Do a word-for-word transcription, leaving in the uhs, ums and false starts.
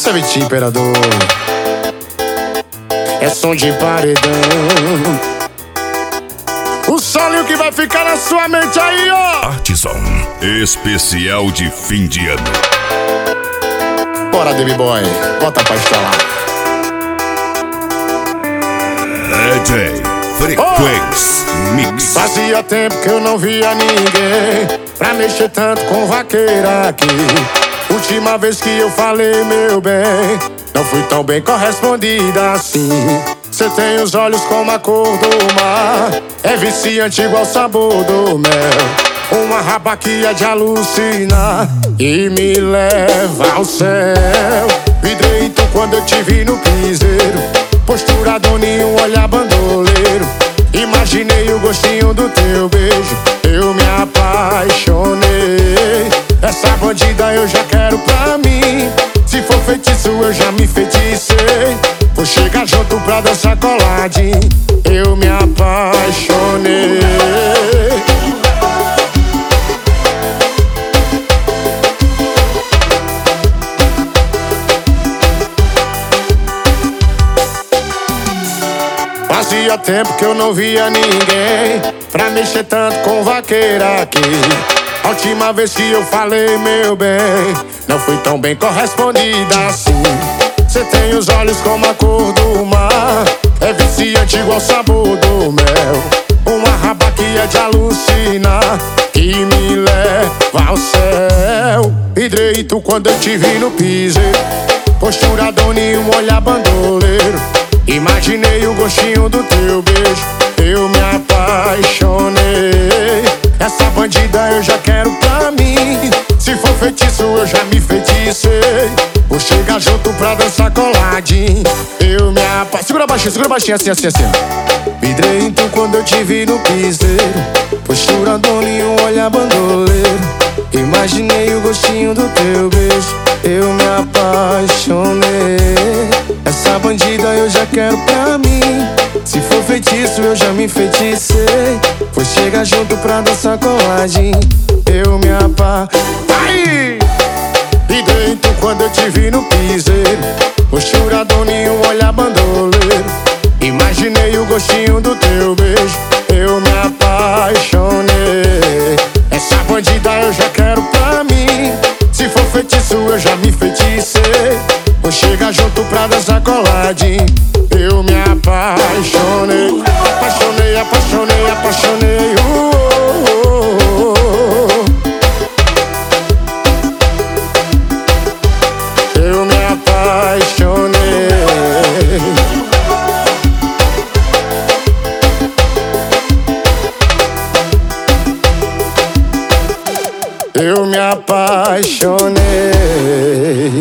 Sabitinho Imperador, é som de paredão. O solinho que vai ficar na sua mente aí, ó. Artizão, especial de fim de ano. Bora, Baby Boy, bota pra estralar. D J Frequência oh! Mix. Fazia tempo que eu não via ninguém pra mexer tanto com vaqueira aqui. Última vez que eu falei, meu bem, não fui tão bem correspondida assim. Cê tem os olhos como a cor do mar, é viciante igual o sabor do mel. Uma raba que é de alucinar e me leva ao céu. Vidreito quando eu te vi no piseiro, postura doninho, olhar bandoleiro. Imaginei o gostinho do teu beijo, eu me apaixonei. Essa bandida eu já quero pra mim, se for feitiço eu já me feticei. Vou chegar junto pra dançar coladinho, eu me apaixonei. Fazia tempo que eu não via ninguém pra mexer tanto com vaqueira aqui. A última vez que eu falei, meu bem, não fui tão bem correspondida assim. Cê tem os olhos como a cor do mar, é viciante igual o sabor do mel. Uma raba que é de alucinar, que me leva ao céu. Vidreito quando eu te vi no piseiro, postura doninho, um olhar bandoleiro. Imaginei o gostinho do teu beijo, eu me apaixonei. Essa bandida eu já quero pra mim, se for feitiço eu já me feticei. Vou chegar junto pra dançar coladinho, eu me apaixonei. Segura baixinho, segura baixinho, assim, assim, assim. Vidreito quando eu te vi no piseiro, postura doninho, um olhar bandoleiro. Imaginei o gostinho do teu beijo, eu me apaixonei. Essa bandida eu já quero pra mim, se for feitiço eu já me feticei. Vou chegar junto pra dançar coladinho, eu me apaixonei. E dentro quando eu te vi no piseiro, postura doninho, um olhar bandoleiro. Imaginei o gostinho do teu beijo, eu me apaixonei. Essa bandida eu já quero pra mim, se for feitiço eu já me feticei. Vou chegar junto pra dançar coladinho, eu me apaixonei. Apaixonei, apaixonei, apaixonei, uh, uh, uh, uh. Eu me apaixonei. Eu me apaixonei.